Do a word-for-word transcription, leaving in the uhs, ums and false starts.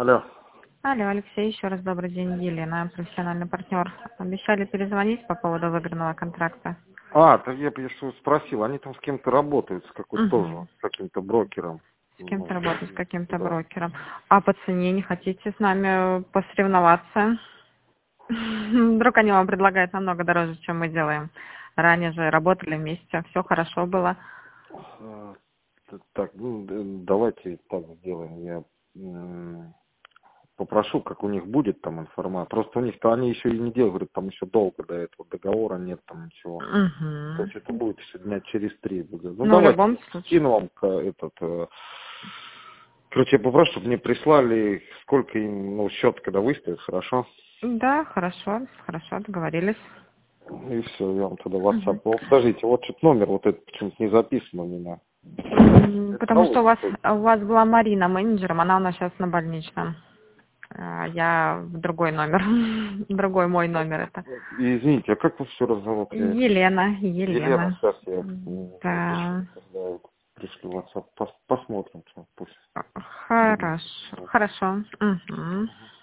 Алло. Алло, Алексей, еще раз добрый день, Елена, профессиональный партнер. Обещали перезвонить по поводу выигранного контракта. А, так я бы еще спросил, они там с кем-то работают, с какой-то Угу. тоже, с каким-то брокером. С кем-то Ну, работать, с каким-то да. брокером. А по цене не хотите с нами посоревноваться? Вдруг они вам предлагают намного дороже, чем мы делаем. Ранее же работали вместе, все хорошо было. А, т- Так, ну, д- давайте так сделаем. Я м, попрошу, как у них будет там информация. Просто у них-то они еще и не делают, говорят, там еще долго до этого договора нет, там ничего. То Угу. есть это будет еще дня через три. будет. Ну, Ну, в давайте, любом случае. скину вам к- этот... э, Короче, я попрошу, чтобы мне прислали, сколько им, ну, счет, когда выставят, хорошо? Да, хорошо, хорошо, договорились. И все, я вам тогда WhatsApp. Мгм. О, подождите, вот что-то номер, вот это почему-то не записан у меня. М, Это Потому новый что у вас, какой-то? у вас была Марина менеджером, она у нас сейчас на больничном. А Я в другой номер. Другой мой номер это. И извините, а как вы все разговор? Я это- Елена, Елена, Елена. сейчас я м, запишу, Да. когда вот пришли в WhatsApp. Пос- посмотрим, что пусть будет. Хорошо. Хорошо. Мгм.